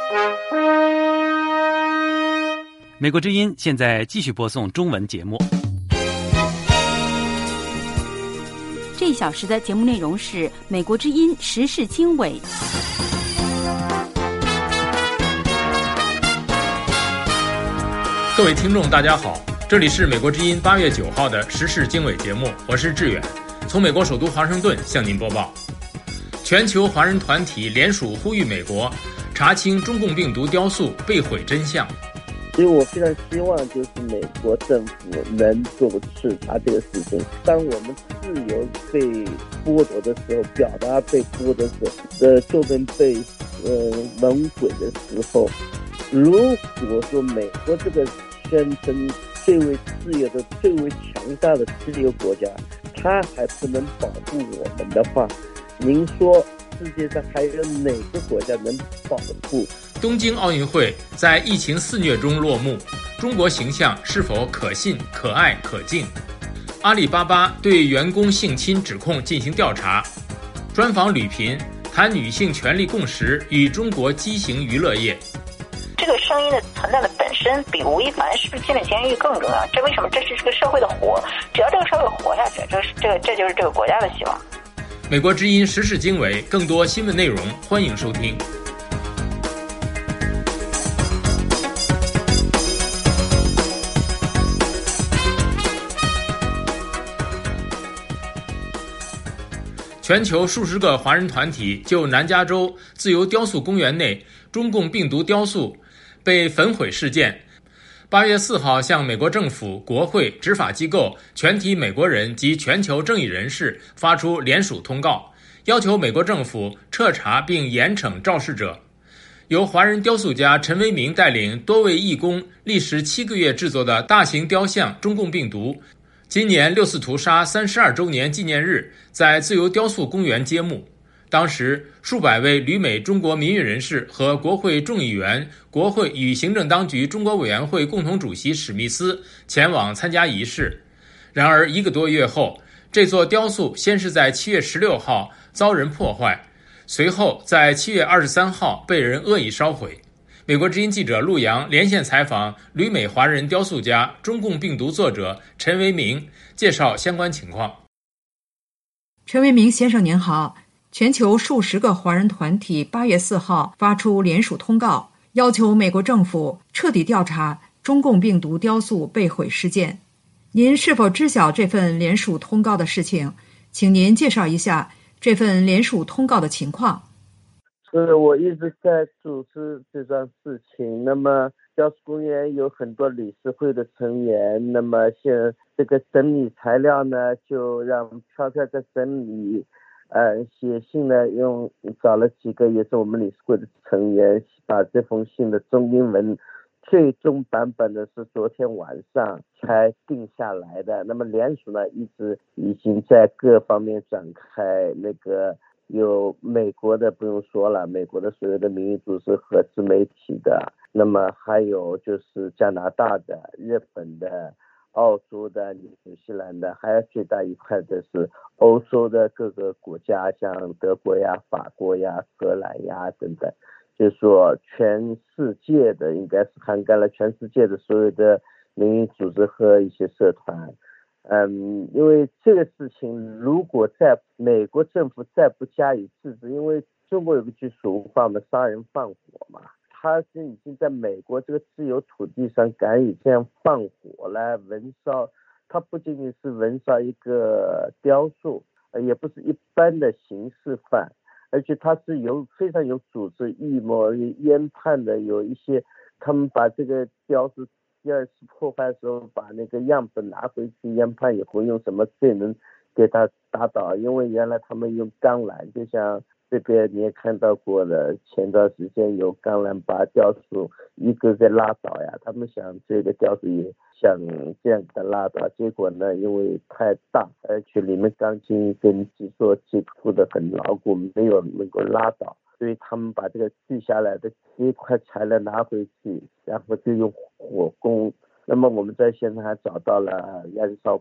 美国之音现在继续播送中文节目。 这一小时的节目内容是美国之音时事经纬。 各位听众大家好，这里是美国之音8月9号的时事经纬节目，我是志远，从美国首都华盛顿向您播报。全球华人团体联署呼吁美国查清中共病毒雕塑被毁真相。 所以我非常希望就是美国政府能够视察这个事情。当我们自由被剥夺的时候，表达被剥夺的时候，作文被文毁的时候，如果说美国这个宣称最为自由的、最为强大的自由国家，它还不能保护我们的话，您说世界上还有哪个国家能保护？ 东京奥运会在疫情肆虐中落幕，中国形象是否可信、可爱、可敬？阿里巴巴对员工性侵指控进行调查。专访吕频，谈女性权利共识与中国畸形娱乐业。 这个声音的存在的本身比吴亦凡是不是进了监狱更重要。这为什么？这是这个社会的活，只要这个社会活下去，这就是这个国家的希望。 美国之音时事经纬，更多新闻内容，欢迎收听。全球数十个华人团体就南加州自由雕塑公园内中共病毒雕塑被焚毁事件，8月4号向美国政府、国会、执法机构、全体美国人及全球正义人士发出联署通告，要求美国政府彻查并严惩肇事者。由华人雕塑家陈为民带领多位义工历时7个月制作的大型雕像中共病毒，今年六四屠杀32周年纪念日在自由雕塑公园揭幕。当时数百位旅美中国民运人士和国会众议员、国会与行政当局中国委员会共同主席史密斯前往参加仪式。然而1个多月后，这座雕塑先是在7月16号遭人破坏，随后在7月23号被人恶意烧毁。美国之音记者陆洋连线采访旅美华人雕塑家、中共病毒作者陈为民，介绍相关情况。 陈为民先生您好，全球数十个华人团体8月4号发出联署通告，要求美国政府彻底调查中共病毒雕塑被毁事件。您是否知晓这份联署通告的事情？请您介绍一下这份联署通告的情况。 我一直在组织这桩事情。那么雕塑公园有很多理事会的成员，那么现这个整理材料呢，就让飘飘在整理，写信呢，找了几个也是我们理事会的成员，把这封信的中英文最终版本的是昨天晚上才定下来的。那么联署呢，一直已经在各方面展开，那个有美国的不用说了，美国的所有的民意组织和自媒体的，那么还有就是加拿大的、日本的、澳洲的、纽西兰的，还有最大一块的是欧洲的各个国家，像德国呀、法国呀、荷兰呀等等，就是说全世界的，应该是涵盖了全世界的所有的民意组织和一些社团。因为这个事情如果在美国政府再不加以制止，因为中国有个句俗话嘛，杀人放火嘛，他是已经在美国这个自由土地上敢于这样放火来焚烧，他不仅仅是焚烧一个雕塑，也不是一般的刑事犯，而且他是非常有组织预谋研判的，有一些他们把这个雕塑第二次破坏的时候，把那个样本拿回去研判以后，用什么罪能给他打倒？因为原来他们用钢缆，就像这边你也看到过的，前段时间有钢缆把雕塑一个给拉倒呀，他们想这个雕塑也想这样给它拉倒，结果呢，因为太大，而且里面钢筋跟基座结构的很牢固，没有能够拉倒。所以他们把这个锯下来的这一块材料拿回去，然后就用火攻。那么我们在现场还找到了燃烧棒，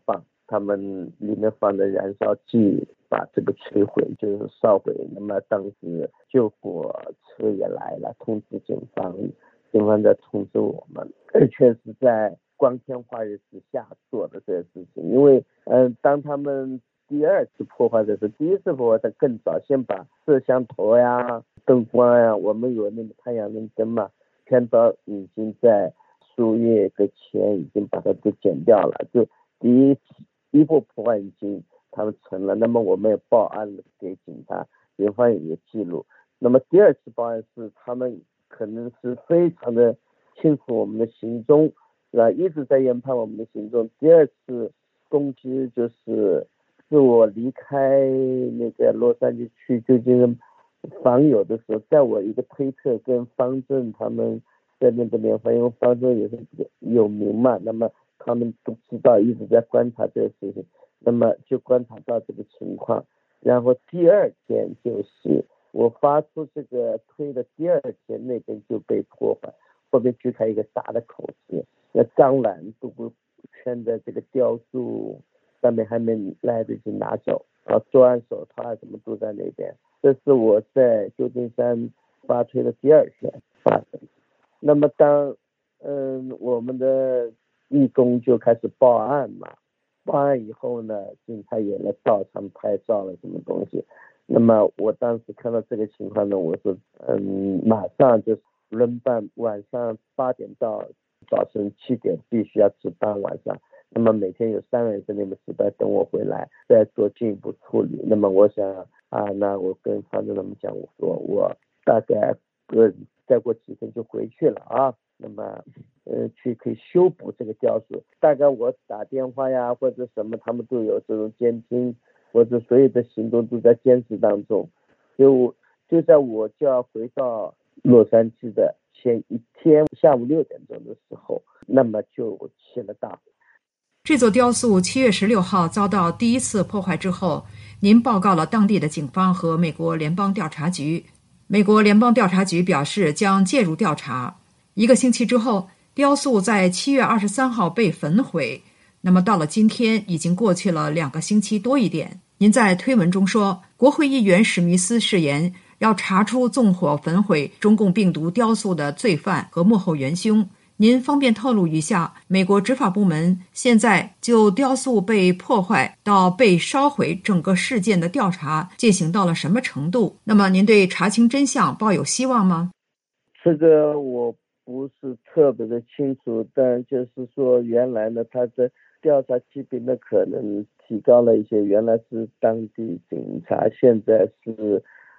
他们里面放的燃烧剂把这个摧毁，就是烧毁。那么当时救火车也来了，通知警方，警方在通知我们，而且是在光天化日之下做的这个事情。因为当他们第二次破坏的时候，第一次破坏的更早，先把摄像头呀、灯光呀，我们有那个太阳能灯嘛，看到已经在树叶的前已经把它都剪掉了，就第一波破坏已经他们成了。那么我们也报案了给警察，警方也记录。那么第二次报案是他们可能是非常的清楚我们的行踪，是吧？一直在研判我们的行踪。第二次攻击就是我离开那个洛杉矶去旧金访友的时候，在我一个推特跟方正他们在那个联欢，因为方正也是有名嘛，那么他们都知道，一直在观察这个事情，那么就观察到这个情况。然后第二天就是我发出这个推的第二天，那边就被破坏，后面锯开一个大的口子，那钢缆都圈在这个雕塑上面，还没来得及拿走，作案手套啊什么都在那边。这是我在旧金山发推的第二天发生。那么当我们的义工就开始报案嘛，报案以后呢，警察也来到场拍照了什么东西。那么我当时看到这个情况呢，我说马上就轮班，晚上8点到早晨7点必须要值班晚上。那么每天有3个人在那边值班，等我回来再做进一步处理。那么我想那我跟方正他们讲，我说我大概再过几天就回去了啊。那么去可以修补这个雕塑，大概我打电话呀或者什么，他们都有这种监听，或者所有的行动都在监视当中。就在我就要回到洛杉矶的前一天下午6点钟的时候，那么就起了大火。 这座雕塑7月16号遭到第一次破坏之后，您报告了当地的警方和美国联邦调查局。美国联邦调查局表示将介入调查。1个星期之后，雕塑在7月23号被焚毁。那么到了今天，已经过去了2个星期多一点。您在推文中说，国会议员史密斯誓言要查出纵火焚毁中共病毒雕塑的罪犯和幕后元凶。您方便透露一下，美国执法部门现在就雕塑被破坏到被烧毁整个事件的调查进行到了什么程度？那么您对查清真相抱有希望吗？ 这个我不是特别的清楚，但就是说原来呢，他的调查级别的可能提高了一些，原来是当地警察，现在是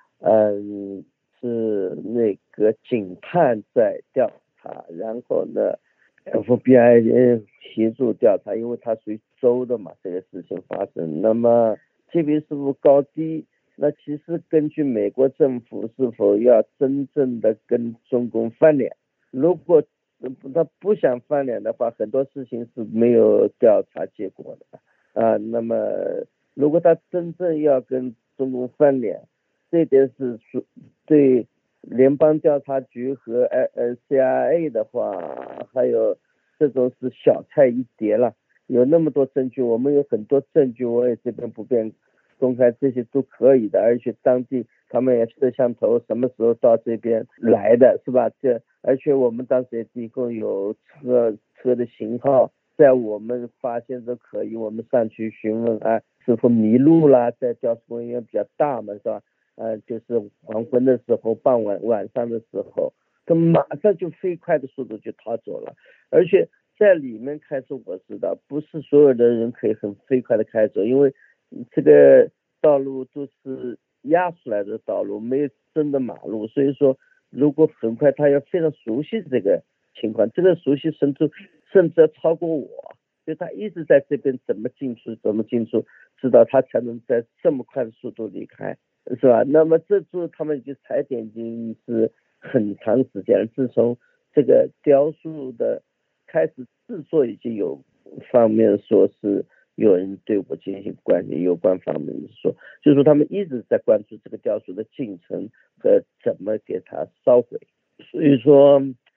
那个警探在调查，然后呢 FBI 协助调查，因为它属于州的嘛，这个事情发生。那么级别是否高低，那其实根据美国政府是否要真正的跟中共翻脸，如果他不想翻脸的话，很多事情是没有调查结果的那么如果他真正要跟中共翻脸，这点是对联邦调查局和CIA 的话，还有这种是小菜一碟了。有那么多证据，我们有很多证据，我也这边不便公开，这些都可以的。而且当地他们也摄像头什么时候到这边来的，是吧？而且我们当时也提供有车的型号，在我们发现都可以，我们上去询问是否迷路啦，在雕塑公园比较大嘛，是吧？就是黄昏的时候，傍晚上的时候，他马上就飞快的速度就逃走了。而且在里面开车，我知道不是所有的人可以很飞快的开走，因为这个道路都是压出来的道路，没有真的马路，所以说如果很快，他要非常熟悉这个情况，这个熟悉甚至要超过我，所以他一直在这边怎么进出，知道他才能在这么快的速度离开，是吧？那么这次他们已经踩点已经是很长时间了，自从这个雕塑的开始制作，已经有方面说是有人对我进行关系，有关方面说，就是说他们一直在关注这个雕塑的进程和怎么给它烧毁。所以说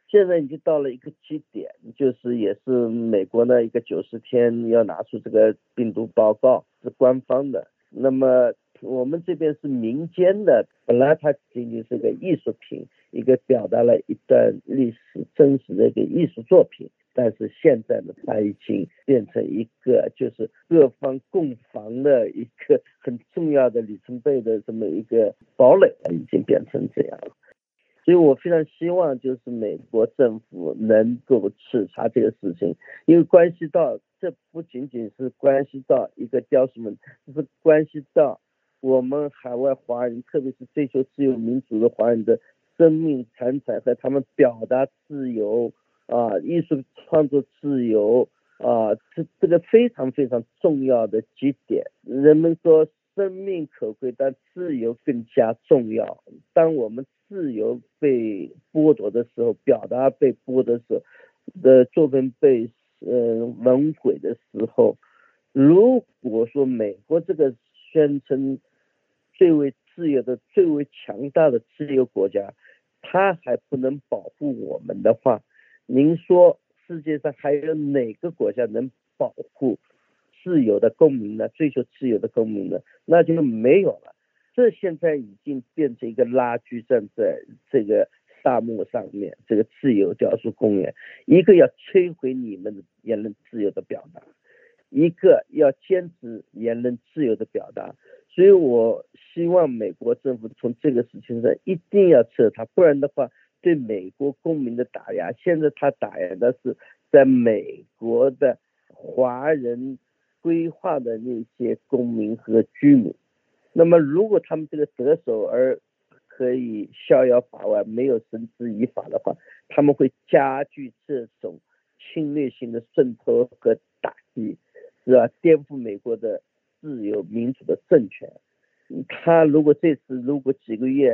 现在已经到了一个基点，就是也是美国呢一个90天要拿出这个病毒报告，是官方的。那么我们这边是民间的，本来它仅仅是个艺术品，一个表达了一段历史真实的一个艺术作品，但是现在呢，它已经变成一个就是各方攻防的一个很重要的里程碑的这么一个堡垒，已经变成这样了。所以我非常希望就是美国政府能够彻查这个事情，因为关系到这不仅仅是关系到一个雕塑们，这是关系到我们海外华人，特别是追求自由民主的华人的生命财产和他们表达自由艺术创作自由这个非常非常重要的基点。人们说生命可贵，但自由更加重要。当我们自由被剥夺的时候，表达被剥夺的时候，的作品被焚毁的时候，如果说美国这个宣称最为自由的、最为强大的自由国家，它还不能保护我们的话，您说世界上还有哪个国家能保护自由的公民呢？追求自由的公民呢？那就没有了。这现在已经变成一个拉锯战，在这个沙漠上面，这个自由雕塑公园，一个要摧毁你们的言论自由的表达，一个要坚持言论自由的表达。所以我希望美国政府从这个事情上一定要彻查，不然的话对美国公民的打压，现在他打压的是在美国的华人规划的那些公民和居民。那么如果他们这个得手而可以逍遥法外，没有绳之以法的话，他们会加剧这种侵略性的渗透和打击，是吧？颠覆美国的自由民主的政权。他如果这次几个月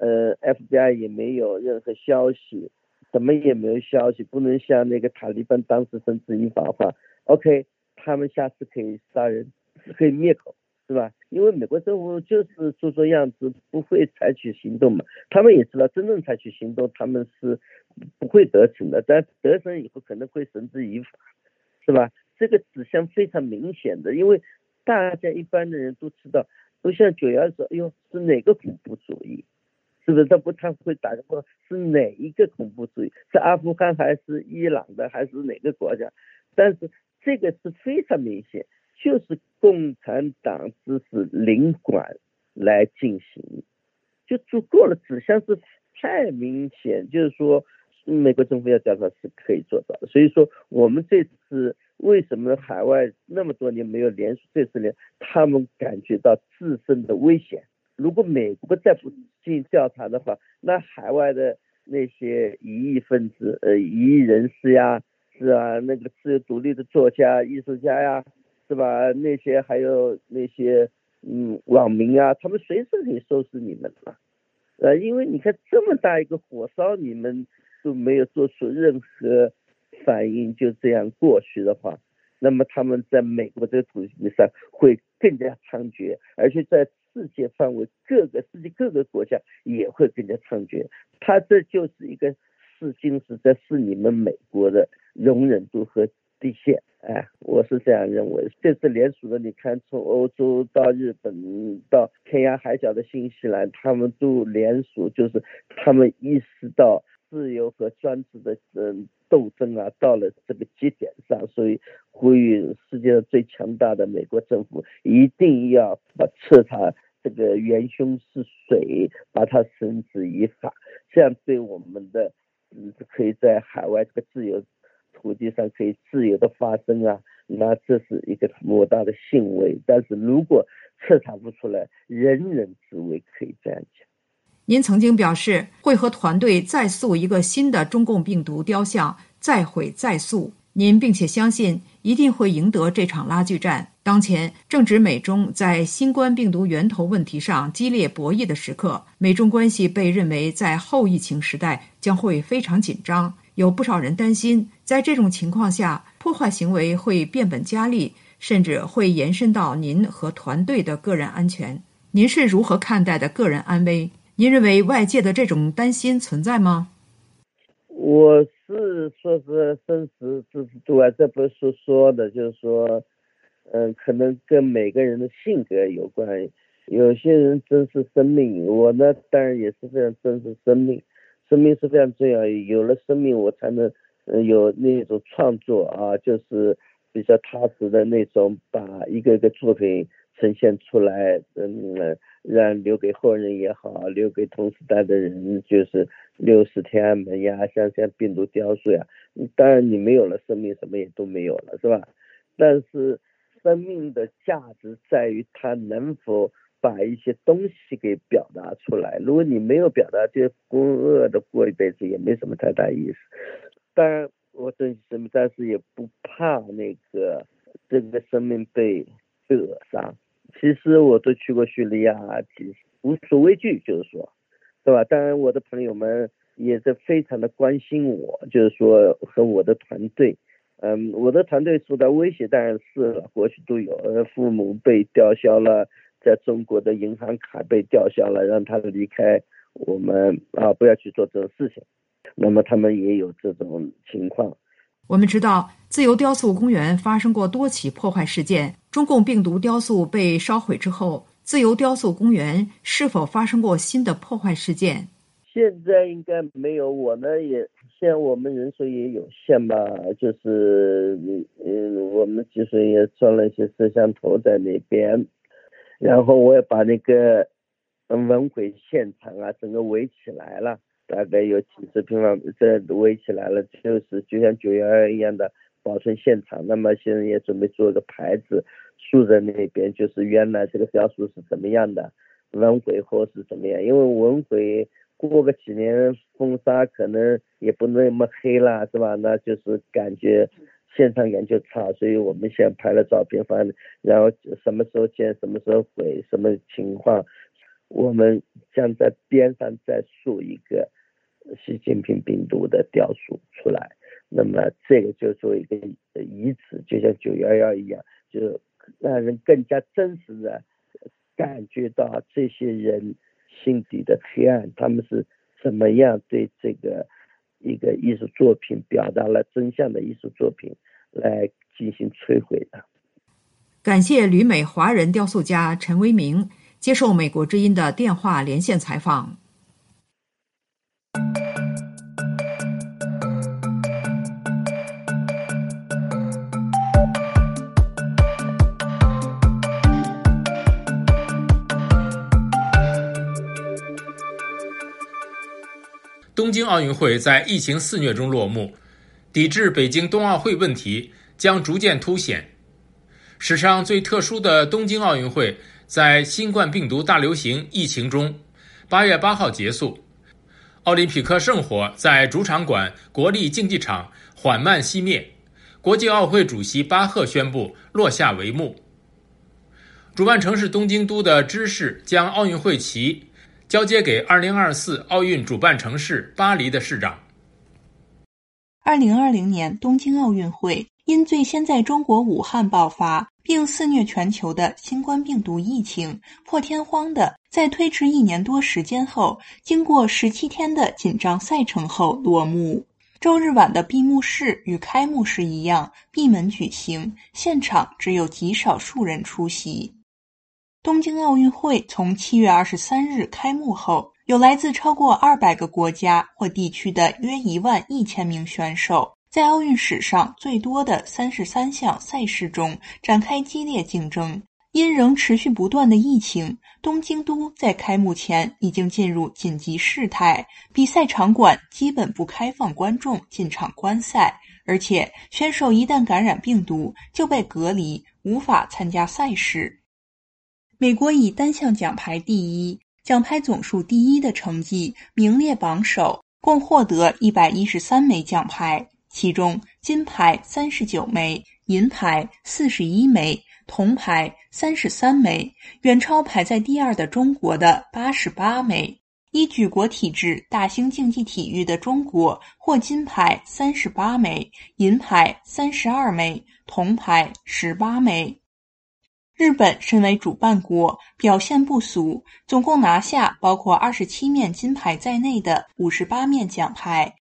FBI 也没有任何消息，什么也没有消息，不能像那个塔利班当时绳之以法的话 OK， 他们下次可以杀人，可以灭口，是吧？因为美国政府就是做样子，不会采取行动嘛。他们也知道真正采取行动他们是不会得逞的，但得逞以后可能会绳之以法，是吧？这个指向非常明显的，因为大家一般的人都知道，都像9·11说，哎呦，是哪个恐怖主义？是不是？他会打个问，是哪一个恐怖主义？是阿富汗还是伊朗的，还是哪个国家？但是这个是非常明显，就是共产党指使领馆来进行，就足够了，指向是太明显，就是说美国政府要调查是可以做到的。所以说我们这次为什么海外那么多年没有联署，这次连他们感觉到自身的危险。如果美国再不进行调查的话，那海外的那些异议分子异议人士呀，是吧？那个自由独立的作家艺术家呀，是吧？那些还有那些网民啊，他们随时可以收拾你们了。因为你看这么大一个火烧，你们都没有做出任何反应，就这样过去的话，那么他们在美国这个土地上会更加猖獗，而且在世界范围世界各个国家也会更加猖獗。它这就是一个试金石，在试你们美国的容忍度和底线。我是这样认为。这次联署的，你看从欧洲到日本到天涯海角的新西兰，他们都联署，就是他们意识到自由和专制的斗争到了这个节点上，所以呼吁世界上最强大的美国政府一定要彻查这个元凶是谁，把它绳之以法，这样对我们的可以在海外这个自由土地上可以自由的发声那这是一个莫大的欣慰。但是如果彻查不出来，人人自危，可以这样讲。 您曾经表示会和团队再塑一个新的中共病毒雕像，再毁再塑。您并且相信一定会赢得这场拉锯战。当前正值美中在新冠病毒源头问题上激烈博弈的时刻，美中关系被认为在后疫情时代将会非常紧张。有不少人担心，在这种情况下，破坏行为会变本加厉，甚至会延伸到您和团队的个人安全。您是如何看待的个人安危？您认为外界的这种担心存在吗？ 我是说是生死之度啊，这不是说的，就是说，可能跟每个人的性格有关。有些人珍视生命，我呢当然也是非常珍视生命，生命是非常重要，有了生命我才能有那种创作啊，就是比较踏实的那种，把一个个作品呈现出来，让留给后人也好，留给同时代的人，就是60天安门呀，像病毒雕塑呀，当然你没有了生命，什么也都没有了，是吧？但是生命的价值在于它能否把一些东西给表达出来。如果你没有表达，就孤恶的过一辈子也没什么太大意思。当然我珍惜生命，但是也不怕这个生命被扼杀。其实我都去过叙利亚，其实无所畏惧，就是说，对吧？当然我的朋友们也是非常的关心我，就是说和我的团队。我的团队受到威胁当然是了，过去都有，父母被吊销了，在中国的银行卡被吊销了，让他离开我们不要去做这种事情。那么他们也有这种情况。 我们知道自由雕塑公园发生过多起破坏事件，中共病毒雕塑被烧毁之后，自由雕塑公园是否发生过新的破坏事件？ 现在应该没有，我呢也像我们人数也有限吧，就是我们其实也装了一些摄像头在那边，然后我也把那个文毁现场啊整个围起来了，大概有几十平方米，这围起来了，就是就像911一样的保存现场。那么现在也准备做个牌子竖在那边，就是原来这个雕塑是怎么样的，文毁后是怎么样，因为文毁过个几年封杀可能也不那么黑了，是吧？那就是感觉现场感就差，所以我们先拍了照片放，然后什么时候建什么时候毁，什么情况，我们将在边上再竖一个习近平病毒的雕塑出来。那么这个就做一个遗址，就像911一样，就让人更加真实的感觉到这些人心底的黑暗，他们是怎么样对这个一个艺术作品表达了真相的艺术作品来进行摧毁的。 感谢旅美华人雕塑家陈为民接受美国之音的电话连线采访。 东京奥运会在疫情肆虐中落幕，抵制北京冬奥会问题将逐渐凸显。史上最特殊的东京奥运会在新冠病毒大流行疫情中8月8号结束，奥林匹克圣火在主场馆国立竞技场缓慢熄灭，国际奥会主席巴赫宣布落下帷幕。主办城市东京都的知事将奥运会旗交接给2024奥运主办城市巴黎的市长。 2020年东京奥运会因最先在中国武汉爆发并肆虐全球的新冠病毒疫情，破天荒的在推迟1年多时间后，经过17天的紧张赛程后落幕。周日晚的闭幕式与开幕式一样闭门举行，现场只有极少数人出席。东京奥运会从7月23日开幕后，有来自超过200个国家或地区的约11000名选手，在奥运史上最多的33项赛事中展开激烈竞争。因仍持续不断的疫情，东京都在开幕前已经进入紧急事态，比赛场馆基本不开放观众进场观赛，而且选手一旦感染病毒就被隔离，无法参加赛事。美国以单项奖牌第一、奖牌总数第一的成绩名列榜首，共获得113枚奖牌，其中金牌39枚，银牌41枚，铜牌33枚，远超排在第二的中国的88枚。依举国体制大型竞技体育的中国获金牌38枚，银牌32枚，铜牌18枚。日本身为主办国，表现不俗，总共拿下包括27面金牌在内的58面奖牌，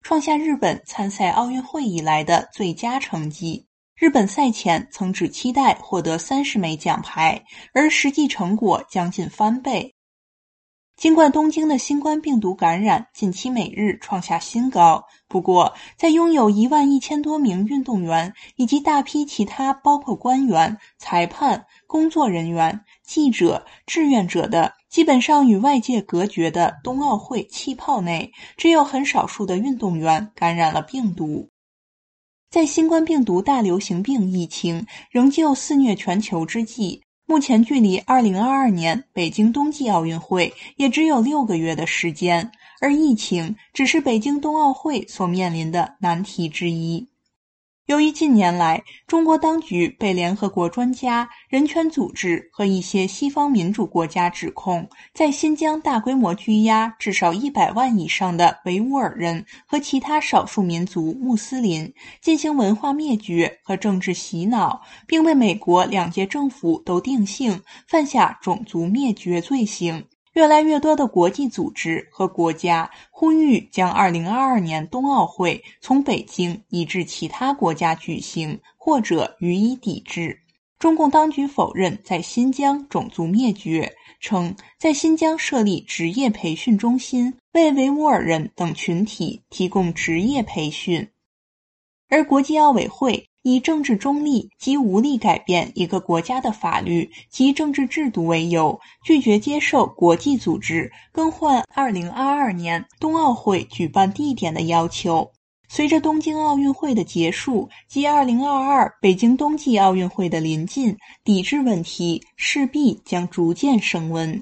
创下日本参赛奥运会以来的最佳成绩。日本赛前曾只期待获得30枚奖牌，而实际成果将近翻倍。尽管东京的新冠病毒感染近期每日创下新高，不过在拥有11000多名运动员以及大批其他包括官员、裁判、工作人员、记者、志愿者的基本上与外界隔绝的冬奥会气泡内，只有很少数的运动员感染了病毒。在新冠病毒大流行病疫情仍旧肆虐全球之际，目前距离2022年北京冬季奥运会也只有6个月的时间，而疫情只是北京冬奥会所面临的难题之一。由于近年来中国当局被联合国专家、人权组织和一些西方民主国家指控，在新疆大规模拘押至少100万以上的维吾尔人和其他少数民族穆斯林，进行文化灭绝和政治洗脑，并为美国2届政府都定性犯下种族灭绝罪行。越来越多的国际组织和国家呼吁将2022年冬奥会从北京移至其他国家举行，或者予以抵制。中共当局否认在新疆种族灭绝，称在新疆设立职业培训中心，为维吾尔人等群体提供职业培训。而国际奥委会以政治中立及无力改变一个国家的法律及政治制度为由，拒绝接受国际组织更换2022年冬奥会举办地点的要求。随着东京奥运会的结束及2022北京冬季奥运会的临近，抵制问题势必将逐渐升温。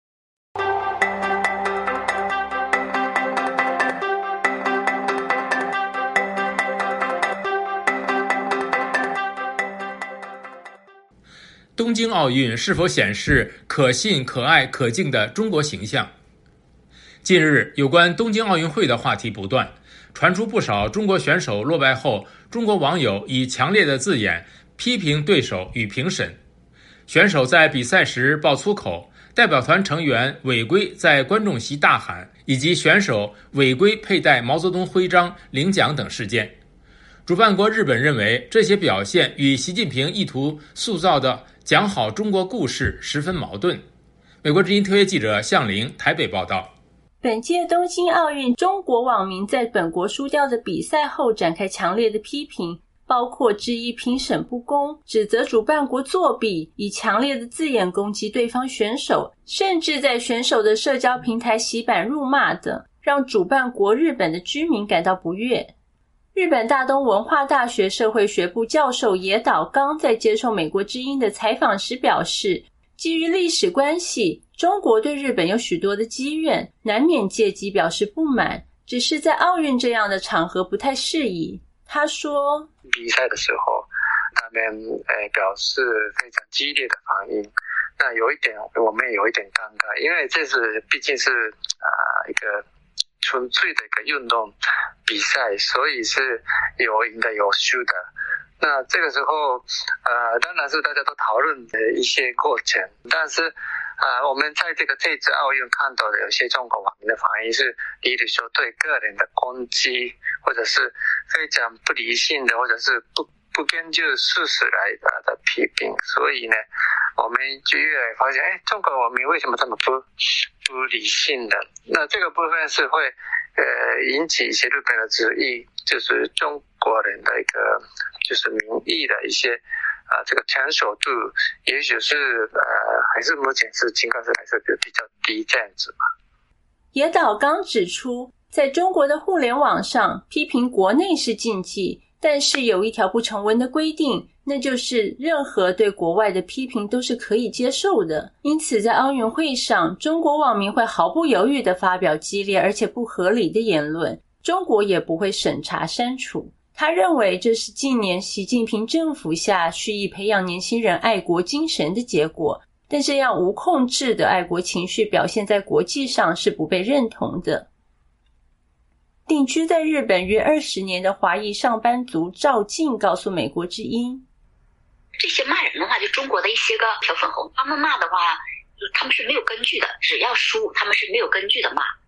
东京奥运是否显示可信、可爱、可敬的中国形象？近日，有关东京奥运会的话题不断，传出不少中国选手落败后，中国网友以强烈的字眼批评对手与评审。选手在比赛时爆粗口，代表团成员违规在观众席大喊，以及选手违规佩戴毛泽东徽章领奖等事件。主办国日本认为，这些表现与习近平意图塑造的讲好中国故事十分矛盾。美国之音特约记者向玲台北报道。 本届东京奥运，中国网民在本国输掉的比赛后展开强烈的批评，包括质疑评审不公，指责主办国作弊，以强烈的字眼攻击对方选手，甚至在选手的社交平台洗版辱骂等，让主办国日本的居民感到不悦。日本大东文化大学社会学部教授野岛刚在接受美国之音的采访时表示，基于历史关系，中国对日本有许多的积怨，难免借机表示不满，只是在奥运这样的场合不太适宜。他说， 比赛的时候他们表示非常激烈的反应，那有一点我们有一点尴尬，因为这是毕竟是一个纯粹的一个运动比赛，所以是有赢的有输的。那这个时候当然是大家都讨论的一些过程，但是我们在这次奥运看到的有些中国网民的反应是，例如说对个人的攻击，或者是非常不理性的，或者是不根据事实来的批评。所以呢，我们就越来发现，中国网民为什么这么不理性的？那这个部分是会引起一些日本的质疑，就是中国人的一个就是民意的一些这个成熟度，也许是还是目前是情况是还是比较低这样子吧。 野岛刚指出，在中国的互联网上，批评国内是禁忌，但是有一条不成文的规定，那就是任何对国外的批评都是可以接受的。因此在奥运会上，中国网民会毫不犹豫地发表激烈而且不合理的言论，中国也不会审查删除。他认为这是近年习近平政府下蓄意培养年轻人爱国精神的结果，但这样无控制的爱国情绪表现在国际上是不被认同的。定居在日本约20年的华裔上班族赵静告诉美国之音， 这些骂人的话，就中国的一些个小粉红，他们骂的话他们是没有根据的，只要输他们是没有根据的骂。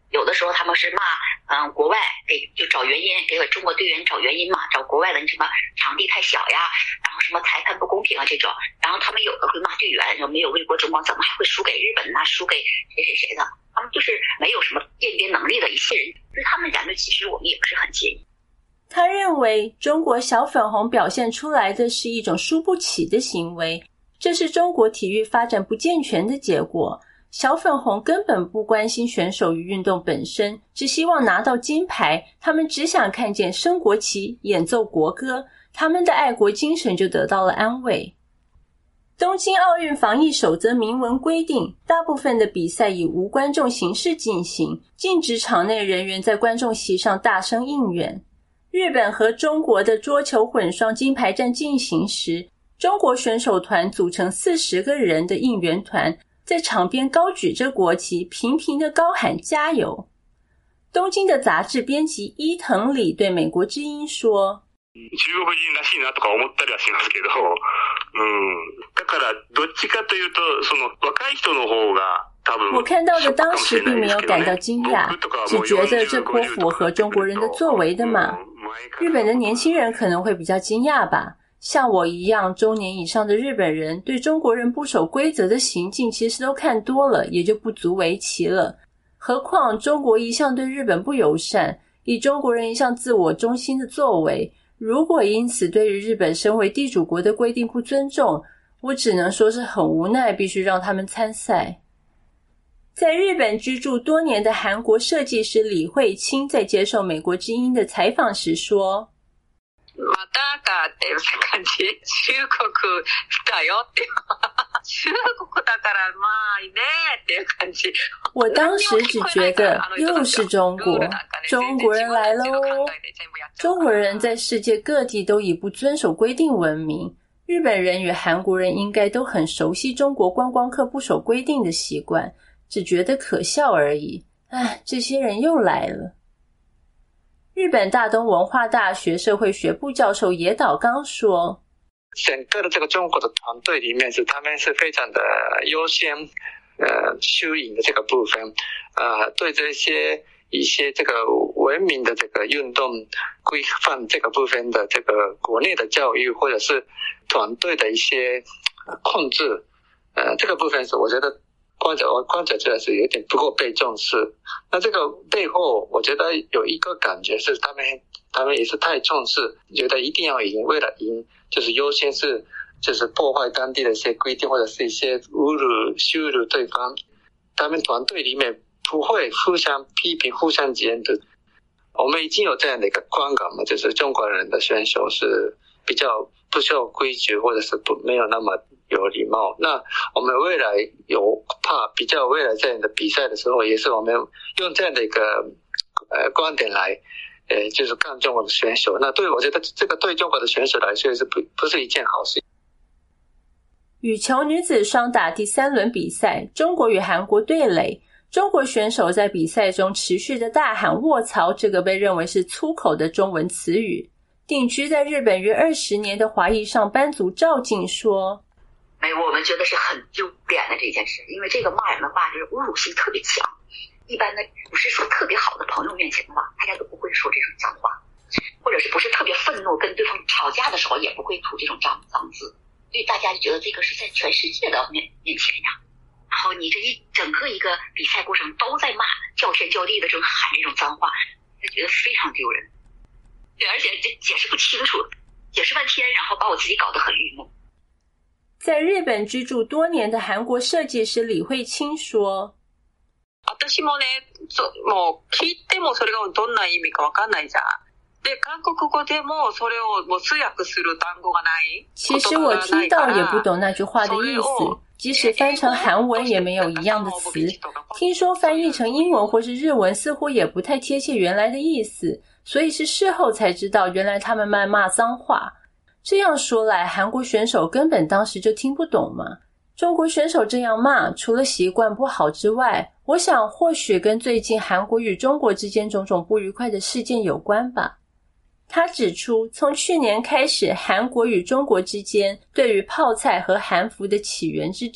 有的时候他们是骂国外，就找原因，给中国队员找原因嘛，找国外的什么场地太小呀，然后什么裁判不公平啊这种，然后他们有的会骂队员，说没有为国争光，怎么还会输给日本呢？输给谁谁谁的？他们就是没有什么辨别能力的一些人，对他们言论其实我们也不是很介意。 他认为中国小粉红表现出来的是一种输不起的行为，这是中国体育发展不健全的结果。小粉红根本不关心选手与运动本身，只希望拿到金牌，他们只想看见升国旗、演奏国歌，他们的爱国精神就得到了安慰。东京奥运防疫守则明文规定，大部分的比赛以无观众形式进行，禁止场内人员在观众席上大声应援。日本和中国的桌球混双金牌战进行时，中国选手团组成40个人的应援团，在场边高举着国旗，频频地高喊加油。东京的杂志编辑伊藤里对美国之音说， 中国人らしいなとか思ったりはしますけど、だからどっちかというとその若い人の方が多分。 我看到的当时并没有感到惊讶，只觉得这颇符合中国人的作为的嘛。日本的年轻人可能会比较惊讶吧，像我一样中年以上的日本人对中国人不守规则的行径其实都看多了，也就不足为奇了。何况中国一向对日本不友善，以中国人一向自我中心的作为，如果因此对于日本身为地主国的规定不尊重，我只能说是很无奈，必须让他们参赛。在日本居住多年的韩国设计师李慧清在接受美国之音的采访时说， またかっていう感じ、中国だよって中国だからまあねっていう感じ。 我当时只觉得又是中国，中国人来喽。中国人在世界各地都以不遵守规定闻名，日本人与韩国人应该都很熟悉中国观光客不守规定的习惯，只觉得可笑而已。唉，这些人又来了。日本大东文化大学社会学部教授野岛刚说， 整个的这个中国的团队里面他们是非常的优先输赢的这个部分，对这些一些这个文明的这个运动规范这个部分的这个国内的教育或者是团队的一些控制，这个部分是我觉得观者觉得是有点不够被重视。那这个背后我觉得有一个感觉是他们也是太重视，觉得一定要赢，为了赢就是优先是就是破坏当地的一些规定，或者是一些侮辱羞辱对方。他们团队里面不会互相批评互相监督。我们已经有这样的一个观感嘛，就是中国人的选手是比较不守规矩，或者是没有那么有礼貌。那我们未来比较未来这样的比赛的时候，也是我们用这样的一个观点来就是看中国的选手。那我觉得这个对中国的选手来说是不是一件好事。 羽球女子双打第3轮比赛，中国与韩国对垒。中国选手在比赛中持续的大喊卧槽，这个被认为是粗口的中文词语。定居在日本约20年的华裔上班族赵静说， 我们觉得是很丢脸的这件事，因为这个骂人的话就是侮辱性特别强。一般的不是说特别好的朋友面前的话，大家都不会说这种脏话，或者是不是特别愤怒跟对方吵架的时候也不会吐这种脏字，所以大家就觉得这个是在全世界的面前呀。然后你这一整个一个比赛过程都在骂，叫天叫地的这种喊这种脏话，就觉得非常丢人。对，而且这解释不清楚，解释半天，然后把我自己搞得很郁闷。 在日本居住多年的韩国设计师李慧清说， 私もね、もう聞いてもそれがどんな意味かわかんないじゃん。で、韓国語でもそれをもう通訳する単語がない。 其实我听到也不懂那句话的意思，即使翻成韩文也没有一样的词。听说翻译成英文或是日文似乎也不太贴切原来的意思，所以是事后才知道原来他们在骂脏话。这样说来，韩国选手根本当时就听不懂嘛。中国选手这样骂，除了习惯不好之外，我想或许跟最近韩国与中国之间种种不愉快的事件有关吧。他指出，从去年开始，韩国与中国之间对于泡菜和韩服的起源之争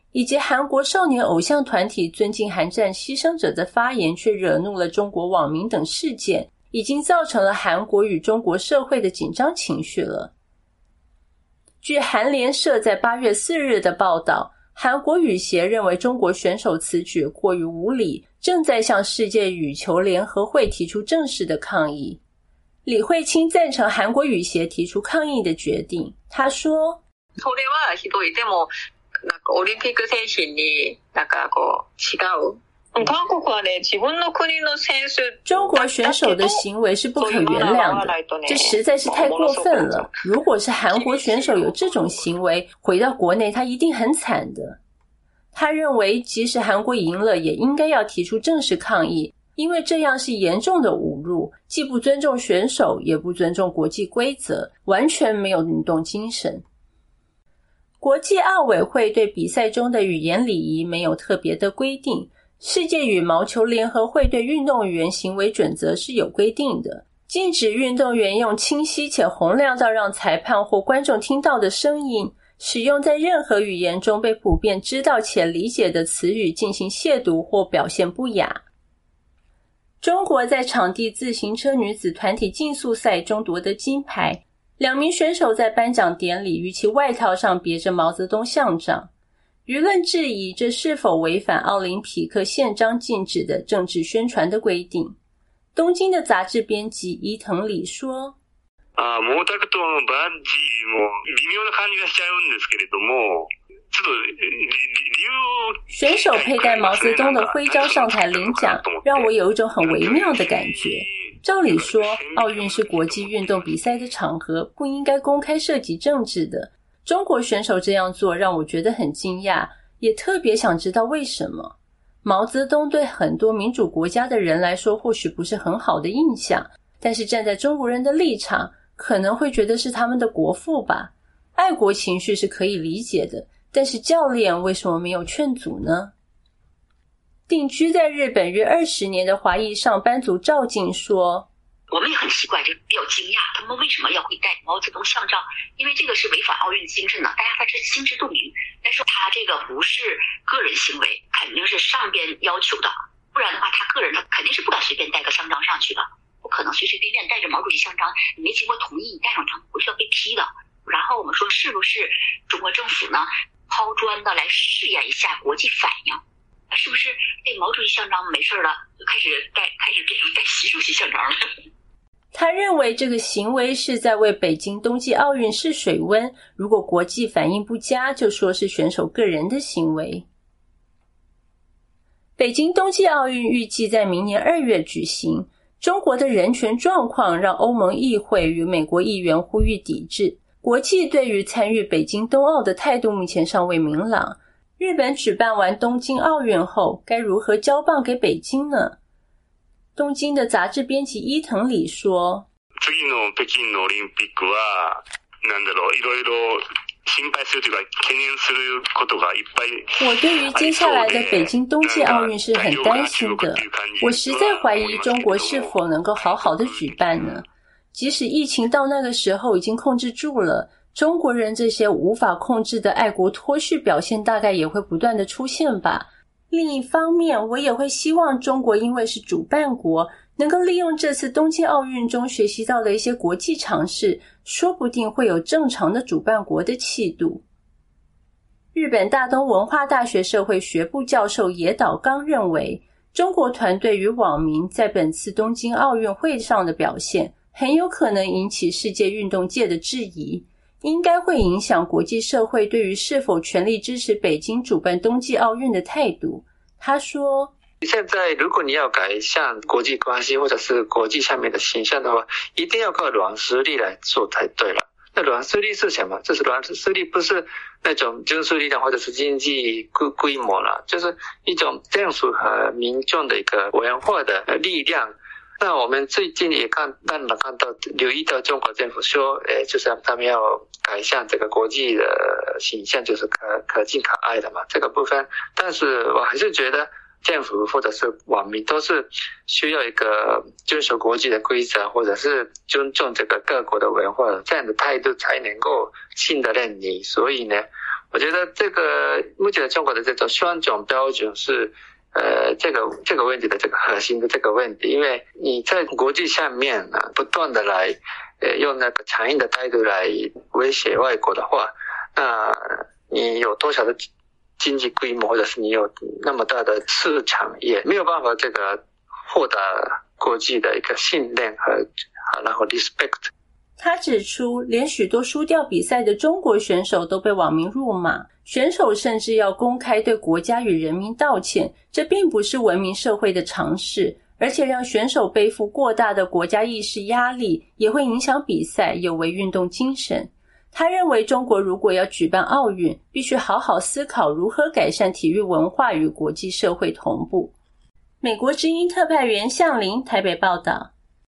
以及韩国少年偶像团体尊敬韩战牺牲者的发言却惹怒了中国网民等事件，已经造成了韩国与中国社会的紧张情绪了。据韩联社在8月4日的报道，韩国羽协认为中国选手此举过于无礼，正在向世界羽球联合会提出正式的抗议。李慧清赞成韩国羽协提出抗议的决定，他说： それはひどい。でもオリンピック選手に違う。韓国はね、自分の国の選手。 中国选手的行为是不可原谅的，这实在是太过分了。如果是韩国选手有这种行为，回到国内他一定很惨的。他认为即使韩国赢了，也应该要提出正式抗议，因为这样是严重的侮辱，既不尊重选手，也不尊重国际规则，完全没有运动精神。国际奥委会对比赛中的语言礼仪没有特别的规定，世界羽毛球联合会对运动员行为准则是有规定的，禁止运动员用清晰且洪亮到让裁判或观众听到的声音，使用在任何语言中被普遍知道且理解的词语进行亵渎或表现不雅。中国在场地自行车女子团体竞速赛中夺得金牌，2名选手在颁奖典礼于其外套上别着毛泽东像章，舆论质疑这是否违反奥林匹克宪章禁止的政治宣传的规定。东京的杂志编辑伊藤里说： 毛沢東のバッジも微妙な感じがしちゃうんですけれども、ちょっと理由。 选手佩戴毛泽东的徽章上台领奖，让我有一种很微妙的感觉。照理说，奥运是国际运动比赛的场合，不应该公开涉及政治的。中国选手这样做让我觉得很惊讶，也特别想知道为什么。毛泽东对很多民主国家的人来说或许不是很好的印象，但是站在中国人的立场，可能会觉得是他们的国父吧。爱国情绪是可以理解的，但是教练为什么没有劝阻呢？定居在日本约20年的华裔上班族赵静说： 我们也很奇怪，就比较惊讶，他们为什么要会带毛泽东像章？因为这个是违反奥运精神的，大家他是心知肚明。但是他这个不是个人行为，肯定是上边要求的，不然的话，他个人他肯定是不敢随便带个像章上去的，不可能随随便便带着毛主席像章，你没经过同意，你带上章回去要被批的。然后我们说，是不是中国政府呢抛砖的来试验一下国际反应？是不是毛主席像章没事了，就开始变成带习主席像章了？ 他认为这个行为是在为北京冬季奥运试水温，如果国际反应不佳，就说是选手个人的行为。北京冬季奥运预计在明年2月举行，中国的人权状况让欧盟议会与美国议员呼吁抵制。国际对于参与北京冬奥的态度目前尚未明朗。日本举办完东京奥运后，该如何交棒给北京呢？东京的杂志编辑伊藤里说： 次の北京のオリンピックは、いろいろ心配するというか懸念することがいっぱい。 我对于接下来的北京冬季奥运是很担心的，我实在怀疑中国是否能够好好的举办呢？即使疫情到那个时候已经控制住了，中国人这些无法控制的爱国脱序表现大概也会不断的出现吧。另一方面，我也会希望中国因为是主办国，能够利用这次东京奥运中学习到的一些国际常识，说不定会有正常的主办国的气度。日本大东文化大学社会学部教授野岛刚认为，中国团队与网民在本次东京奥运会上的表现很有可能引起世界运动界的质疑，应该会影响国际社会对于是否全力支持北京主办冬季奥运的态度。他说， 现在如果你要改善国际关系或者是国际上面的形象的话，一定要靠软实力来做才对了。那软实力是什么？这是软实力，不是那种军事力量或者是经济规模了，就是一种政府和民众的一个文化的力量。那我们最近也留意到中国政府说，就是他们要改善这个国际的形象，就是可敬可爱的嘛，这个部分。但是我还是觉得政府或者是网民都是需要一个遵守国际的规则，或者是尊重这个各国的文化，这样的态度才能够信得任你。所以呢， 我觉得这个目前中国的这种双种标准是这个问题的这个核心的这个问题，因为你在国际上面呢不断的来用那个强硬的态度来威胁外国的话，那你有多少的经济规模，或者是你有那么大的市场，也没有办法这个获得国际的一个信任和然后 respect。 他指出，连许多输掉比赛的中国选手都被网民辱骂，选手甚至要公开对国家与人民道歉，这并不是文明社会的常识，而且让选手背负过大的国家意识压力，也会影响比赛，有违运动精神。他认为中国如果要举办奥运，必须好好思考如何改善体育文化与国际社会同步。美国之音特派员向林台北报道。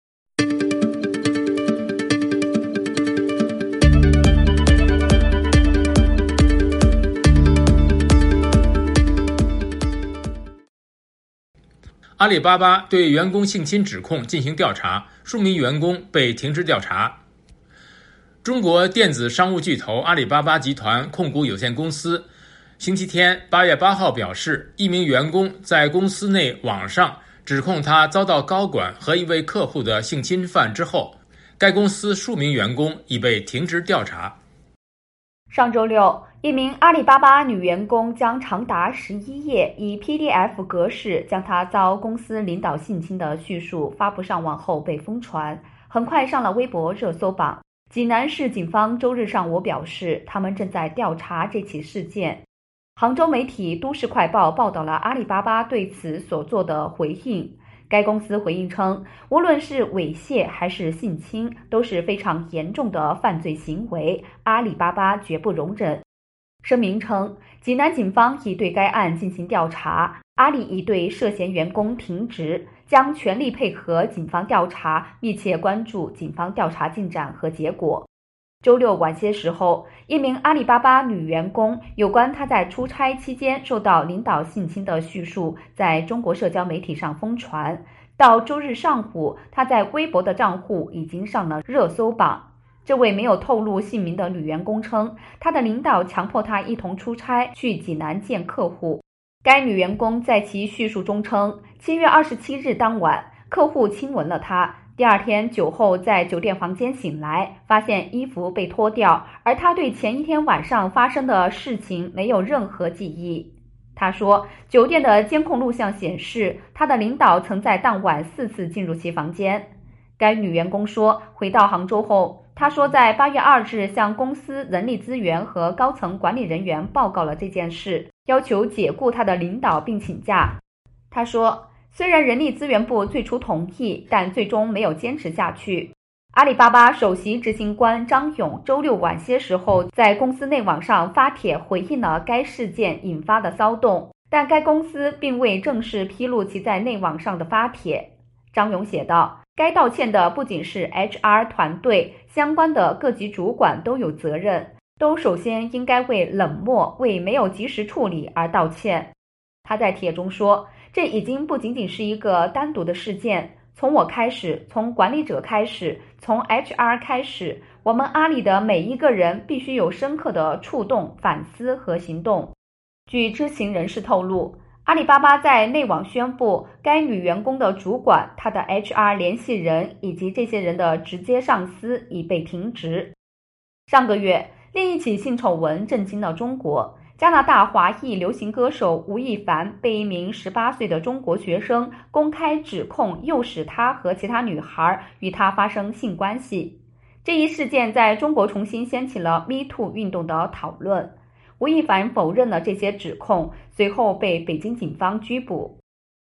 阿里巴巴对员工性侵指控进行调查，数名员工被停职调查。中国电子商务巨头阿里巴巴集团控股有限公司星期天8月8号表示，一名员工在公司内网上指控他遭到高管和一位客户的性侵犯之后，该公司数名员工已被停职调查。 上周六，一名阿里巴巴女员工将长达11页以 PDF 格式将她遭公司领导性侵的叙述发布上网后被疯传，很快上了微博热搜榜。济南市警方周日上午表示，他们正在调查这起事件。杭州媒体都市快报报道了阿里巴巴对此所做的回应。该公司回应称，无论是猥亵还是性侵，都是非常严重的犯罪行为，阿里巴巴绝不容忍。声明称，济南警方已对该案进行调查，阿里已对涉嫌员工停职，将全力配合警方调查，密切关注警方调查进展和结果。周六晚些时候，一名阿里巴巴女员工有关她在出差期间受到领导性侵的叙述在中国社交媒体上疯传，到周日上午，她在微博的账户已经上了热搜榜。这位没有透露姓名的女员工称，她的领导强迫她一同出差去济南见客户。该女员工在其叙述中称，7月27日当晚，客户亲吻了她。第二天酒后在酒店房间醒来，发现衣服被脱掉，而他对前一天晚上发生的事情没有任何记忆。他说，酒店的监控录像显示，他的领导曾在当晚4次进入其房间。该女员工说，回到杭州后，她说在8月2日向公司人力资源和高层管理人员报告了这件事，要求解雇她的领导并请假。她说，虽然人力资源部最初同意，但最终没有坚持下去。阿里巴巴首席执行官张勇周六晚些时候在公司内网上发帖回应了该事件引发的骚动，但该公司并未正式披露其在内网上的发帖。张勇写道，该道歉的不仅是 HR 团队，相关的各级主管都有责任，都首先应该为冷漠、为没有及时处理而道歉。他在帖中说，这已经不仅仅是一个单独的事件，从我开始，从管理者开始，从 HR 开始，我们阿里的每一个人必须有深刻的触动、反思和行动。据知情人士透露，阿里巴巴在内网宣布，该女员工的主管、她的 HR 联系人以及这些人的直接上司已被停职。上个月，另一起性丑闻震惊了中国。加拿大华裔流行歌手吴亦凡被一名18岁的中国学生公开指控诱使他和其他女孩与他发生性关系。这一事件在中国重新掀起了 MeToo 运动的讨论。吴亦凡否认了这些指控，随后被北京警方拘捕。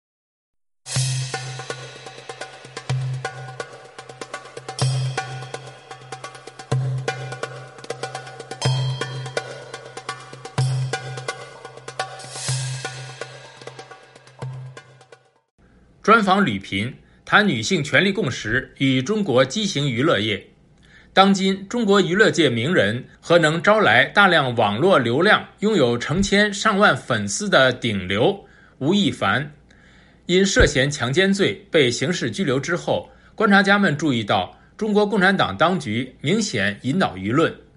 专访吕频，谈女性权利共识与中国畸形娱乐业。当今中国娱乐界名人和能招来大量网络流量、拥有成千上万粉丝的顶流吴亦凡，因涉嫌强奸罪被刑事拘留之后，观察家们注意到中国共产党当局明显引导舆论。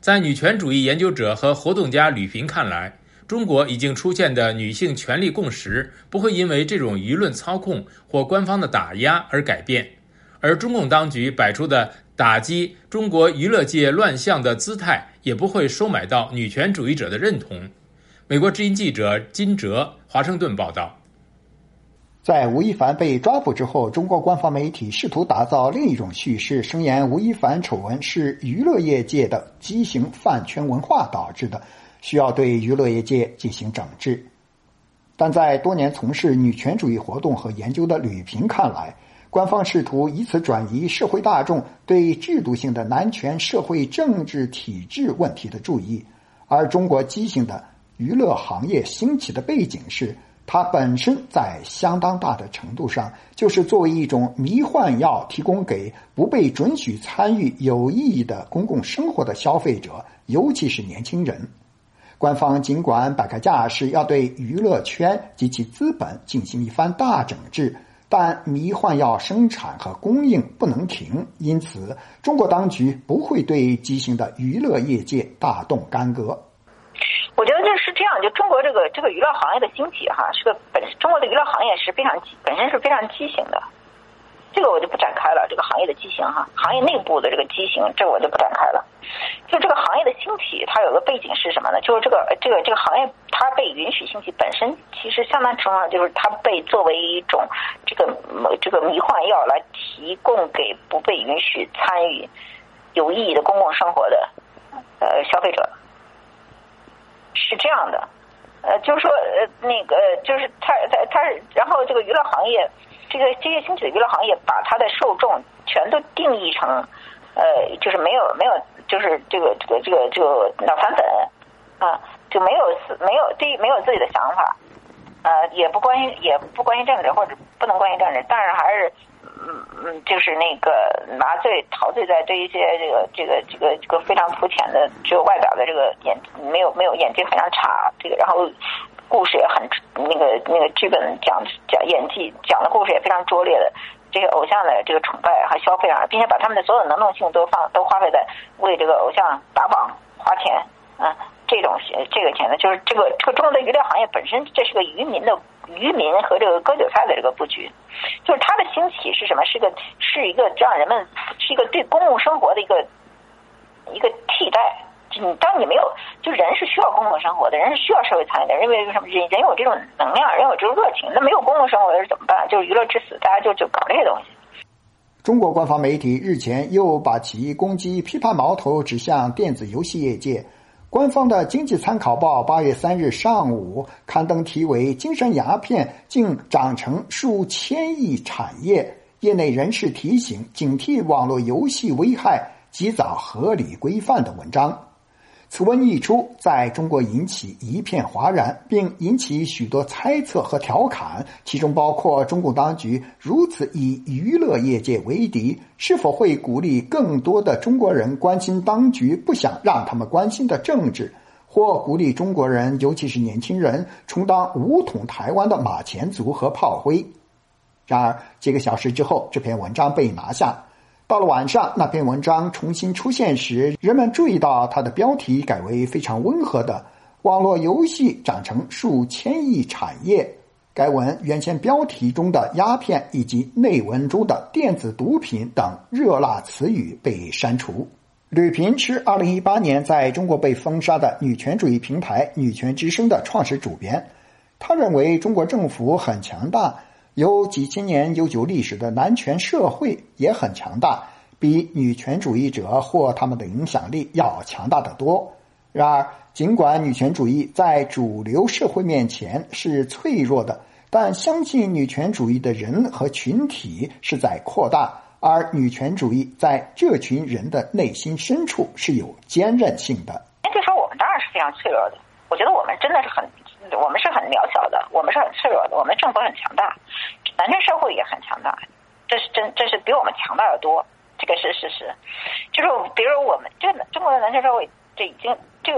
在女权主义研究者和活动家吕平看来，中国已经出现的女性权利共识不会因为这种舆论操控或官方的打压而改变，而中共当局摆出的打击中国娱乐界乱象的姿态也不会收买到女权主义者的认同。美国之音记者金哲华盛顿报道。 在吴亦凡被抓捕之后，中国官方媒体试图打造另一种叙事，声言吴亦凡丑闻是娱乐业界的畸形饭圈文化导致的，需要对娱乐业界进行整治。但在多年从事女权主义活动和研究的吕平看来，官方试图以此转移社会大众对制度性的男权社会政治体制问题的注意，而中国畸形的娱乐行业兴起的背景是，它本身在相当大的程度上就是作为一种迷幻药提供给不被准许参与有意义的公共生活的消费者，尤其是年轻人。官方尽管摆开架势要对娱乐圈及其资本进行一番大整治，但迷幻药生产和供应不能停，因此中国当局不会对畸形的娱乐业界大动干戈。 我觉得这是这样，就中国这个娱乐行业的兴起哈，中国的娱乐行业是本身是非常畸形的，这个我就不展开了。这个行业的畸形哈，行业内部的这个畸形，这个我就不展开了。就这个行业的兴起，它有个背景是什么呢？就是这个行业它被允许兴起本身，其实相当程度上就是它被作为一种这个迷幻药来提供给不被允许参与有意义的公共生活的消费者。是这样的，就是说，就是它，然后这个娱乐行业，这些兴起的娱乐行业，把它的受众全都定义成，就是没有，就是这个脑残粉，啊，就没有第一没有自己的想法，也不关心政治，或者不能关心政治，但是还是。就是那个麻醉陶醉在对一些这个非常肤浅的只有外表的这个没有演技非常差，这个然后故事也很那个剧本讲演技讲的故事也非常拙劣的这个偶像的这个崇拜和消费上，并且把他们的所有能动性都花费在为这个偶像打榜花钱这个钱呢，就是这个中国的娱乐行业本身这是个渔民和这个割韭菜的这个布局，就是它的兴起是什么？是一个让人们是一个对公共生活的一个替代。当你没有，就人是需要公共生活的，人是需要社会参与的，因为什么？人有这种能量，人有这种热情，那没有公共生活是怎么办？就是娱乐至死，大家就搞这些东西。 中国官方媒体日前又把其攻击批判矛头指向电子游戏业界。官方的经济参考报8月3日上午刊登题为精神鸦片竟长成数千亿产业，业内人士提醒警惕网络游戏危害，及早合理规范的文章。此文一出，在中国引起一片哗然，并引起许多猜测和调侃，其中包括中共当局如此以娱乐业界为敌，是否会鼓励更多的中国人关心当局不想让他们关心的政治，或鼓励中国人尤其是年轻人充当武统台湾的马前卒和炮灰。然而几个小时之后，这篇文章被拿下。到了晚上，那篇文章重新出现时，人们注意到它的标题改为非常温和的网络游戏长成数千亿产业。该文原先标题中的鸦片以及内文中的电子毒品等热辣词语被删除。吕平是2018年在中国被封杀的女权主义平台女权之声的创始主编。他认为中国政府很强大，有几千年悠久历史的男权社会也很强大，比女权主义者或他们的影响力要强大得多。然而，尽管女权主义在主流社会面前是脆弱的，但相信女权主义的人和群体是在扩大，而女权主义在这群人的内心深处是有坚韧性的。 这时候我们当然是非常脆弱的，我觉得我们真的是我们是很渺小的，我们是很脆弱的，我们政府很强大，男权社会也很强大，这是比我们强大的多，这个是事实。就是比如我们这个中国的男权社会，这已经是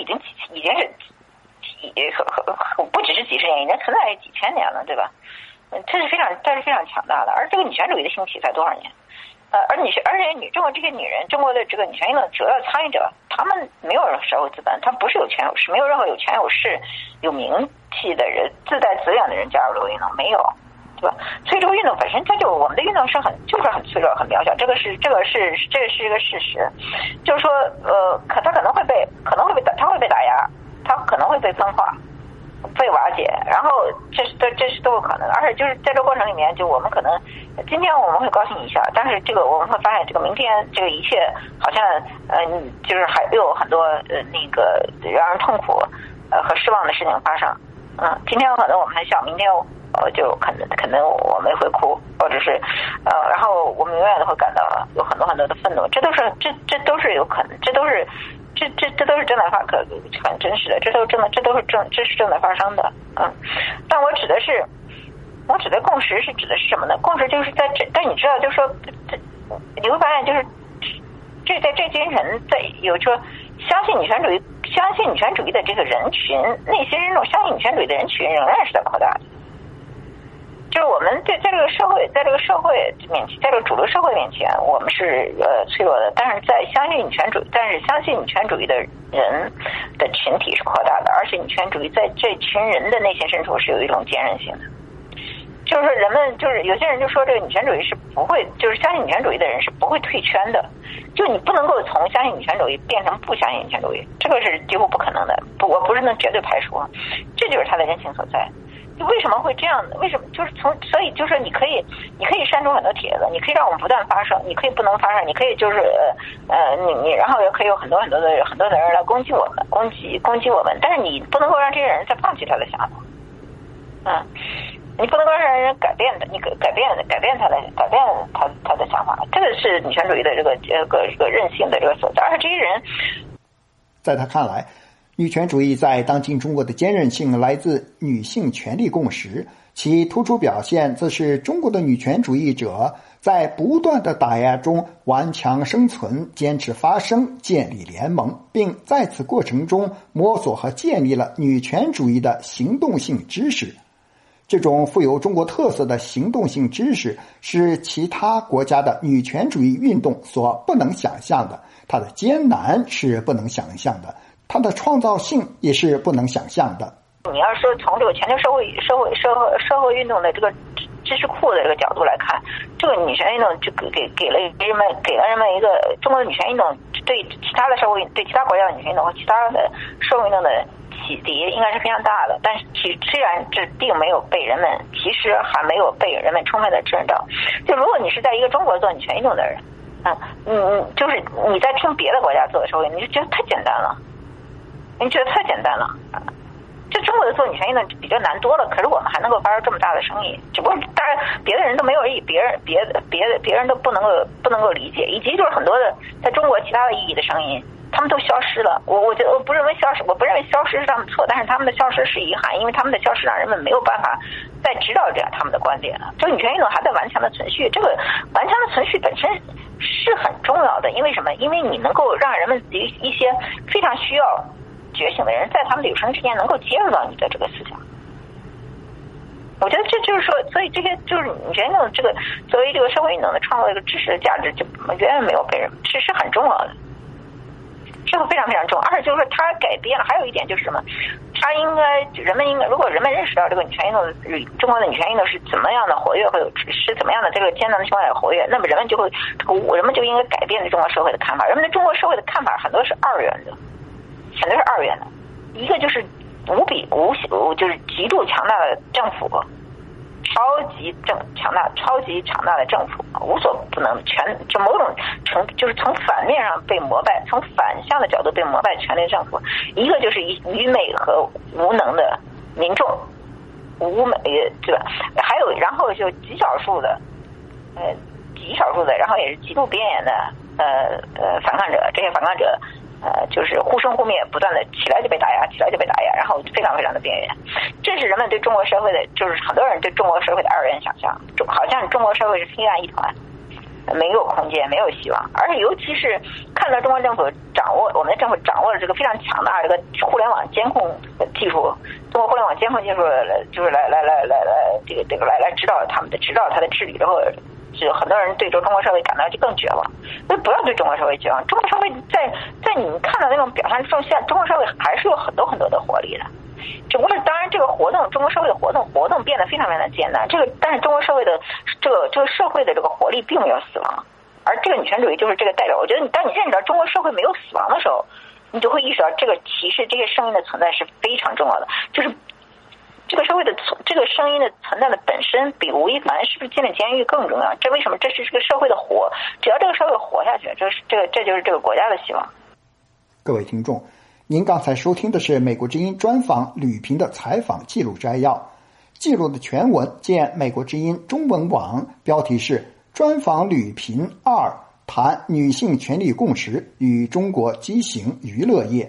不只是几十年，已经存在几千年了，对吧？这是非常强大的。而这个女权主义的兴起才多少年？ 而且中国这些女人，中国的这个女权运动主要参与者，她们没有社会资本，她不是有权有势，没有任何有权有势、有名气的人、自带资源的人加入这个运动，没有，对吧？所以这个运动本身，我们的运动是很脆弱、很渺小，这是一个事实。就是说，他可能会被打压，他可能会被分化。被瓦解，然后这是都有可能的，而且就是在这个过程里面，就我们可能今天我们会高兴一下，但是这个我们会发现，这个明天这个一切好像就是还有很多那个让人痛苦和失望的事情发生。今天可能我们还笑，明天就可能我们会哭，或者是然后我们永远都会感到有很多很多的愤怒，这都是有可能，这都是正在很真实的，这是正在发生的。但我指的共识是指的是什么呢？共识就是但你知道，就是说，你会发现，就是在这些人有说相信女权主义的这个人群，那些人相信女权主义的人群仍然是在扩大的。就是我们在这个社会面前，在这个主流社会面前，我们是脆弱的，但是相信女权主义的人的群体是扩大的，而且女权主义在这群人的内心深处是有一种坚韧性的。就是说，人们就是有些人就说，这个女权主义是不会，就是相信女权主义的人是不会退圈的，就你不能够从相信女权主义变成不相信女权主义，这个是几乎不可能的。我不是能绝对排除，这就是它的人性所在。为什么会这样呢？为什么就是所以就是你可以删除很多帖子，你可以让我们不断发声，你可以不能发声，你可以就是你然后也可以有很多的人来攻击我们，攻击我们，但是你不能够让这些人再放弃他的想法。你不能够让人改变的，你改变他的想法，这个是女权主义的这个韧性的这个所在。而且这些人， 在他看来，女权主义在当今中国的坚韧性来自女性权利共识，其突出表现则是中国的女权主义者在不断的打压中顽强生存，坚持发声，建立联盟，并在此过程中摸索和建立了女权主义的行动性知识。这种富有中国特色的行动性知识是其他国家的女权主义运动所不能想象的，它的艰难是不能想象的，它的创造性也是不能想象的。 你要说从这个全球社会运动的这个知识库的这个角度来看，这个女权运动就给了人们一个中国的女权运动对其他国家的女权运动和其他的社会运动的启迪应该是非常大的，但是虽然这并没有被人们，其实还没有被人们充分的知道。就如果你是在一个中国做女权运动的人，就是你在听别的国家做的时候，你就觉得太简单了，这中国的做女权运动比较难多了，可是我们还能够发出这么大的声音，只不过当然别的人都没有而已，别人都不能够理解，以及就是很多的在中国其他的意义的声音，他们都消失了。我觉得我不认为消失是他们错，但是他们的消失是遗憾，因为他们的消失让人们没有办法再知道这样他们的观点了。这个女权运动还在顽强的存续，这个顽强的存续本身是很重要的，因为什么？因为你能够让人们一些非常需要觉醒的人，在他们的有生之年能够接入到你的这个思想。我觉得这就是说，所以这些就是女权运动这个作为这个社会运动的创造一个知识的价值，就远远没有被人，是很重要的。这个非常非常重要，而且就是说它改变了。还有一点就是什么？人们应该，如果人们认识到这个女权运动，中国的女权运动是怎么样的活跃，或者是怎么样的这个艰难的情况下活跃，那么人们就应该改变对中国社会的看法。人们对中国社会的看法很多是二元的，一个就是就是极度强大的政府。超级强大的政府，无所不能，就某种就是从反面上被膜拜，从反向的角度被膜拜权力政府。一个就是愚昧和无能的民众，对吧？还有然后就极少数的，然后也是极度边缘的反抗者，这些反抗者。就是忽生忽灭，不断的起来就被打压，然后非常非常的边缘。这是人们对中国社会的，就是很多人对中国社会的二元想象，好像中国社会是黑暗一团，没有空间，没有希望。而且尤其是看到中国政府我们的政府掌握了这个非常强大的这个互联网监控技术，通过互联网监控技术就是来这个来指导他的治理，然后就很多人对中国社会感到就更绝望。所以不要对中国社会绝望，中国社会在你看到那种表现中，现在中国社会还是有很多很多的活力的。只不过当然这个活动，中国社会的活动变得非常非常的艰难。但是中国社会的这个社会的这个活力并没有死亡，而这个女权主义就是这个代表。我觉得当你认识到中国社会没有死亡的时候，你就会意识到这个歧视这些声音的存在是非常重要的。就是这个社会的这个声音的存在的本身比吴亦凡是不是进了监狱更重要。这为什么？这是这个社会的活，只要这个社会活下去，这就是这个国家的希望。 各位听众，您刚才收听的是美国之音专访吕萍的采访记录摘要，记录的全文见美国之音中文网，标题是专访吕萍2，谈女性权利共识与中国畸形娱乐业。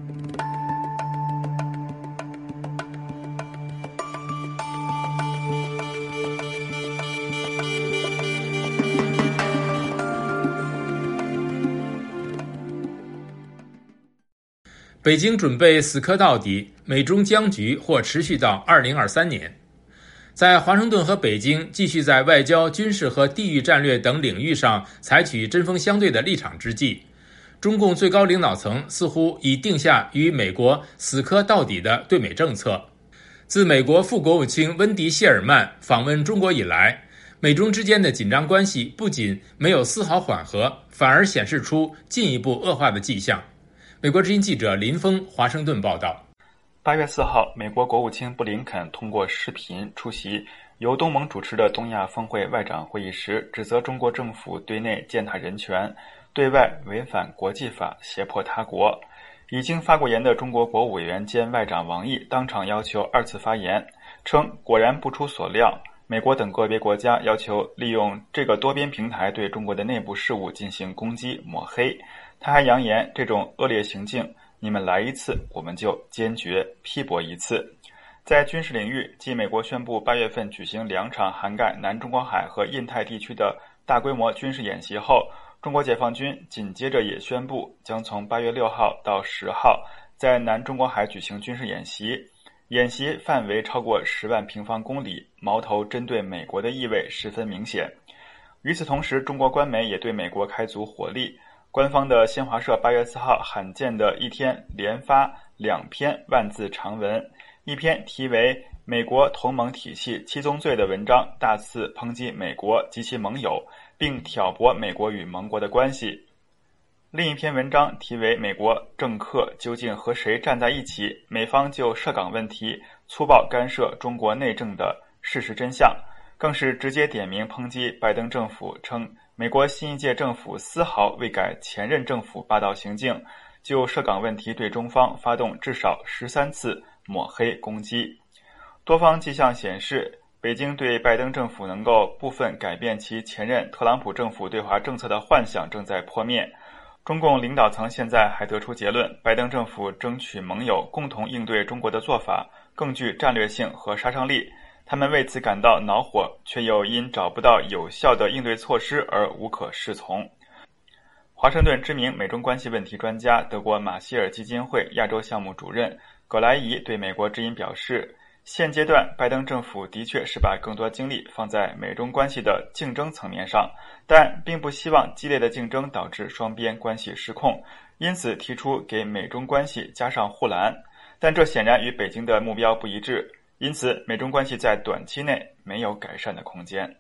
北京准备死磕到底，美中僵局或持续到2023年。在华盛顿和北京继续在外交、军事和地域战略等领域上采取针锋相对的立场之际，中共最高领导层似乎已定下与美国死磕到底的对美政策。自美国副国务卿温迪·谢尔曼访问中国以来，美中之间的紧张关系不仅没有丝毫缓和，反而显示出进一步恶化的迹象。美国之音记者林峰华盛顿报道。 8月4号，美国国务卿布林肯通过视频出席由东盟主持的东亚峰会外长会议时，指责中国政府对内践踏人权，对外违反国际法，胁迫他国。已经发过言的中国国务委员兼外长王毅当场要求2次发言，称果然不出所料，美国等个别国家要求利用这个多边平台对中国的内部事务进行攻击抹黑。他还扬言，这种恶劣行径，你们来一次，我们就坚决批驳一次。在军事领域，继美国宣布8月份举行2场涵盖南中国海和印太地区的大规模军事演习后，中国解放军紧接着也宣布将从8月6号到10号在南中国海举行军事演习，演习范围超过10万平方公里，矛头针对美国的意味十分明显。与此同时，中国官媒也对美国开足火力。官方的新华社8月4号罕见的一天连发2篇万字长文，一篇题为美国同盟体系七宗罪的文章，大肆抨击美国及其盟友，并挑拨美国与盟国的关系。另一篇文章题为美国政客究竟和谁站在一起，美方就涉港问题粗暴干涉中国内政的事实真相，更是直接点名抨击拜登政府，称美国新一届政府丝毫未改前任政府霸道行径，就涉港问题对中方发动至少13次抹黑攻击。多方迹象显示，北京对拜登政府能够部分改变其前任特朗普政府对华政策的幻想正在破灭。中共领导层现在还得出结论，拜登政府争取盟友共同应对中国的做法更具战略性和杀伤力，他们为此感到恼火，却又因找不到有效的应对措施而无可适从。华盛顿知名美中关系问题专家、德国马歇尔基金会亚洲项目主任葛莱仪对美国之音表示，现阶段拜登政府的确是把更多精力放在美中关系的竞争层面上，但并不希望激烈的竞争导致双边关系失控，因此提出给美中关系加上护栏，但这显然与北京的目标不一致，因此美中关系在短期内没有改善的空间。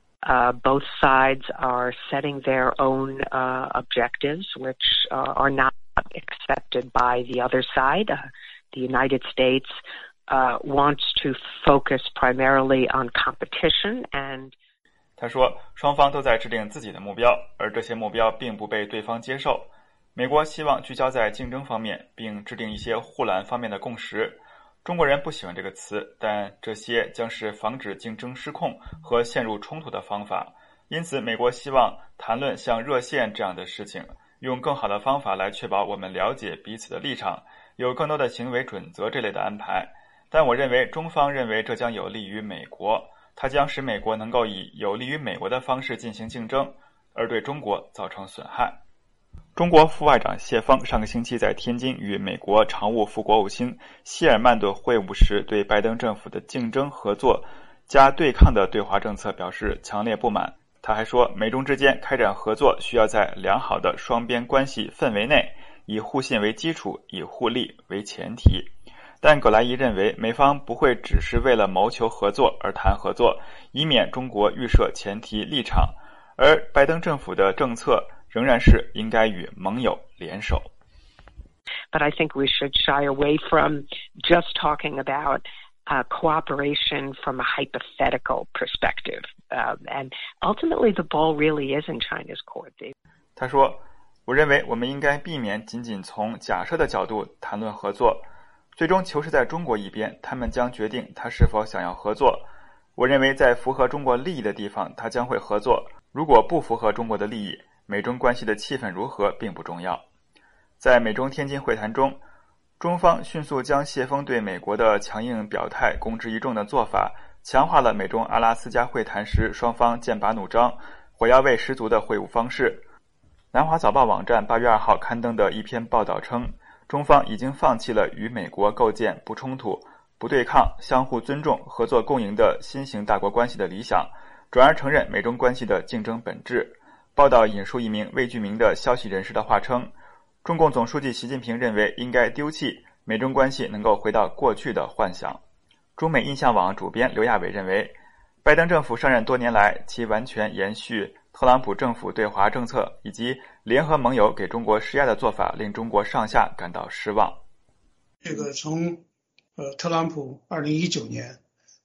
Both sides are setting their own objectives, which are not accepted by the other side. The United States wants to focus primarily on competition and 他说，双方都在制定自己的目标，而这些目标并不被对方接受。美国希望聚焦在竞争方面，并制定一些护栏方面的共识。中国人不喜欢这个词，但这些将是防止竞争失控和陷入冲突的方法。因此，美国希望谈论像热线这样的事情，用更好的方法来确保我们了解彼此的立场，有更多的行为准则这类的安排。但我认为中方认为这将有利于美国，它将使美国能够以有利于美国的方式进行竞争，而对中国造成损害。中国副外长谢锋上个星期在天津与美国常务副国务卿希尔曼顿会晤时，对拜登政府的竞争合作加对抗的对华政策表示强烈不满。 他还说，美中之间开展合作需要在良好的双边关系氛围内，以互信为基础，以互利为前提。但葛莱伊认为，美方不会只是为了谋求合作而谈合作，以免中国预设前提立场，而拜登政府的政策仍然是应该与盟友联手。 But I think we should shy away from just talking about cooperation from a hypothetical perspective. And ultimately, the ball really is in China's court. 他说，我认为我们应该避免仅仅从假设的角度谈论合作，最终球是在中国一边，他们将决定他是否想要合作。我认为在符合中国利益的地方，他将会合作，如果不符合中国的利益，美中关系的气氛如何并不重要。在美中天津会谈中，中方迅速将谢锋对美国的强硬表态公之于众的做法，强化了美中阿拉斯加会谈时双方剑拔弩张、火药味十足的会晤方式。南华早报网站8月2号刊登的一篇报道称，中方已经放弃了与美国构建不冲突、不对抗、相互尊重、合作共赢的新型大国关系的理想，转而承认美中关系的竞争本质。报道引述一名未具名的消息人士的话称，中共总书记习近平认为应该丢弃美中关系能够回到过去的幻想。中美印象网主编刘亚伟认为，拜登政府上任多年来，其完全延续特朗普政府对华政策以及联合盟友给中国施压的做法，令中国上下感到失望。 这个从特朗普2019年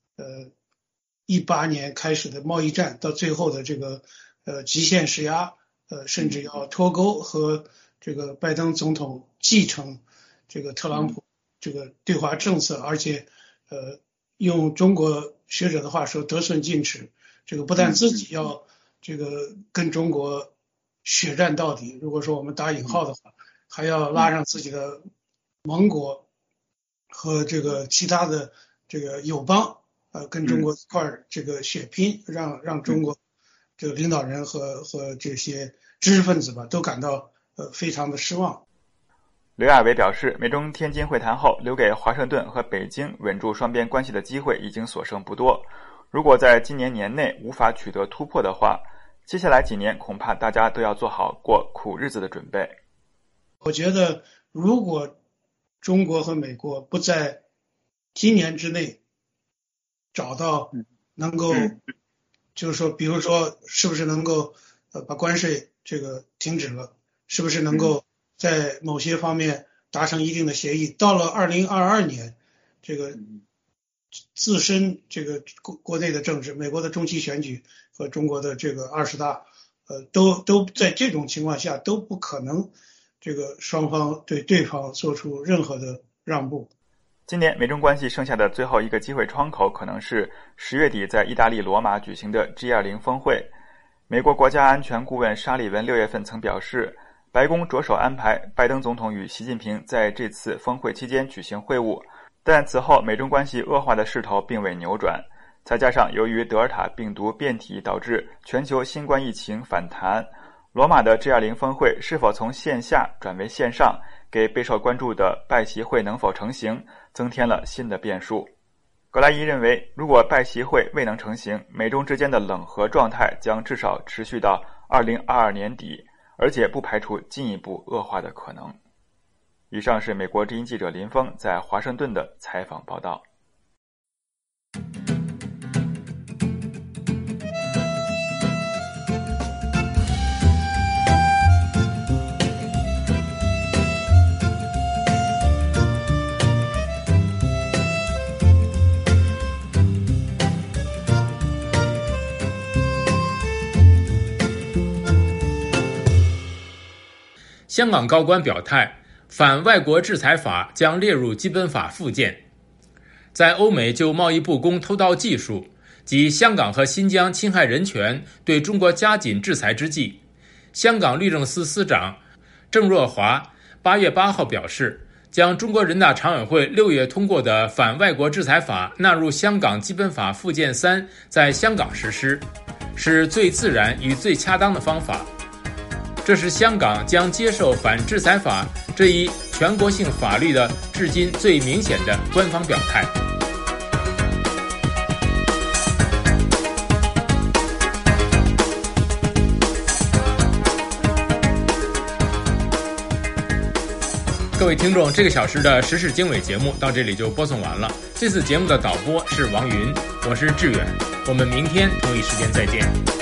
18年开始的贸易战，到最后的这个极限施压，甚至要脱钩和这个拜登总统继承这个特朗普这个对华政策，而且用中国学者的话说得寸进尺，这个不但自己要这个跟中国血战到底，如果说我们打引号的话，还要拉上自己的盟国和这个其他的这个友邦跟中国一块儿这个血拼，让中国这个领导人和这些知识分子吧都感到非常的失望。 刘亚伟表示，美中天津会谈后，留给华盛顿和北京稳住双边关系的机会已经所剩不多。如果在今年年内无法取得突破的话，接下来几年恐怕大家都要做好过苦日子的准备。 我觉得，如果中国和美国不在今年之内找到能够，就是说，比如说，是不是能够把关税这个停止了，是不是能够在某些方面达成一定的协议，到了2022年，这个自身这个国内的政治，美国的中期选举和中国的这个20大，都在这种情况下都不可能这个双方对对方做出任何的让步。 今年美中关系剩下的最后一个机会窗口，可能是10月底在意大利罗马举行的 G20 峰会。美国国家安全顾问沙利文6月份曾表示，白宫着手安排拜登总统与习近平在这次峰会期间举行会晤，但此后美中关系恶化的势头并未扭转。再加上由于德尔塔病毒变体导致全球新冠疫情反弹，罗马的 G20 峰会是否从线下转为线上，给备受关注的拜习会能否成行增添了新的变数。格莱伊认为，如果拜习会未能成行，美中之间的冷和状态将至少持续到2022年底，而且不排除进一步恶化的可能。以上是美国之音记者林峰在华盛顿的采访报道。 香港高官表态，反外国制裁法将列入基本法附件。在欧美就贸易不公偷盗技术及香港和新疆侵害人权对中国加紧制裁之际，香港律政司司长郑若骅8月8号表示，将中国人大常委会6月通过的反外国制裁法纳入香港基本法附件3，在香港实施，是最自然与最恰当的方法。这是香港将接受反制裁法这一全国性法律的至今最明显的官方表态。 各位听众，这个小时的时事经纬节目到这里就播送完了。这次节目的导播是王云，我是志远，我们明天同一时间再见。